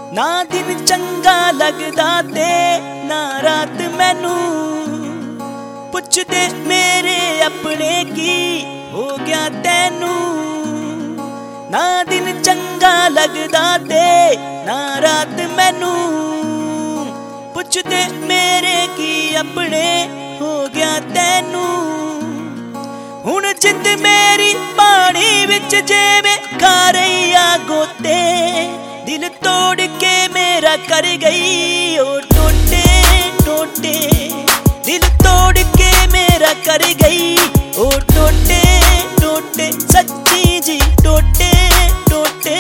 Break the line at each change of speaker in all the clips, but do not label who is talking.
ना दिन चंगा लगदा ते ना रात मैनू पुछदे मेरे अपने की हो गया तैनू। ना दिन चंगा लगदा ते ना रात मैनू पुछदे मेरे की अपने हो गया तैनू। हुण जिंद मेरी पानी विच जेवे खा रही आ गोते दिल तोड़ के मेरा कर गई ओ टोटे टोटे। दिल तोड़ के मेरा कर गई ओ टोटे टोटे सच्ची जी टोटे टोटे।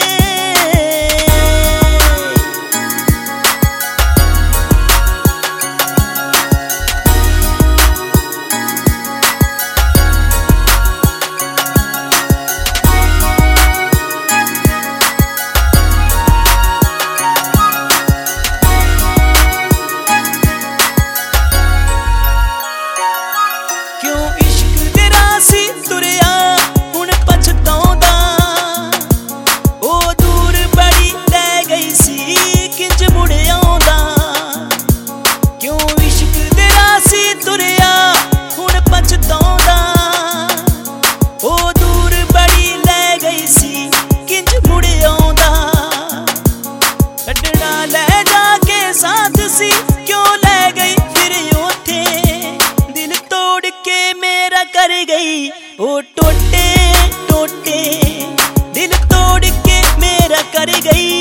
कर गई ओ टोटे टोटे दिल तोड़ के मेरा कर गई।